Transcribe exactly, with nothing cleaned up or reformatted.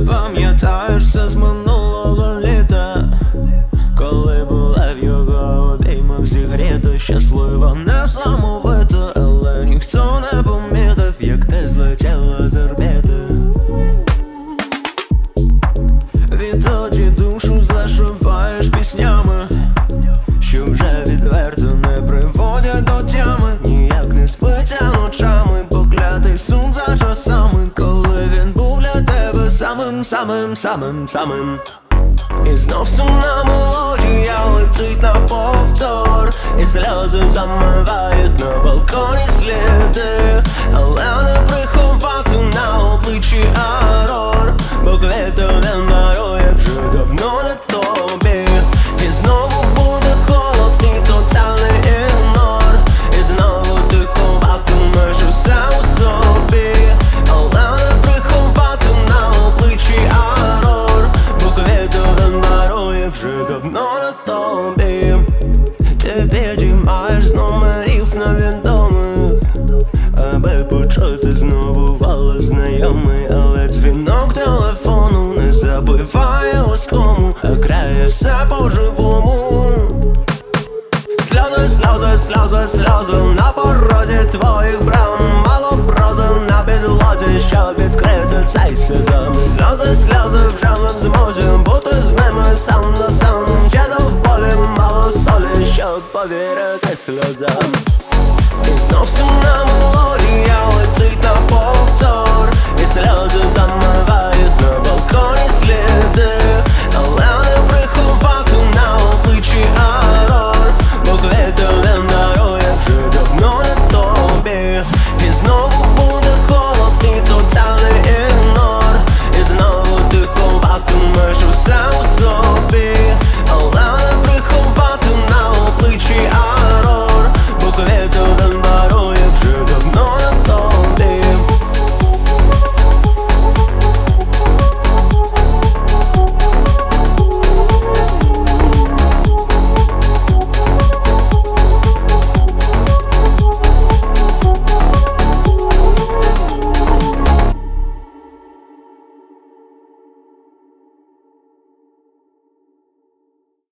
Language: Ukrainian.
пам'ятаєш все з минулого літа, коли була в його обіймах зігріта, щаслива, несамовита, але ніхто не помітив, як ти злетіла з орбіти. Відтоді душу зашиваєш піснями, що вже відверто не приводять до тями. Ніяк не спиться ночами, поклятий сон за часами, коли він був для тебе самим, самим, самим, самим. І знов сумна мелодія летить на повтор, і сльози замивають на балконі сліди, але не приховати на обличчі ерор, бо квіти він дарує вже давно не тобі. І знову буде холод і тотальний ігнор, і знову ти ховатимеш усе у собі, але не приховати на обличчі ерор, бо квіти він дарує вже давно не тобі. Ти підіймаєш з номерів невідомих, аби почути знову голос знайомий, але дзвінок телефону не забиває оскому, а крає все по-живому. Сльози, сльози, сльози, сльози на порозі твоїх брам, мало прози на підлозі, щоб відкрити цей сезон. Сльози, сльози вже не в змозі бути з ними сам на сам, ще доволі мало солі, щоб повірити сльозам. І знов сумна мелодія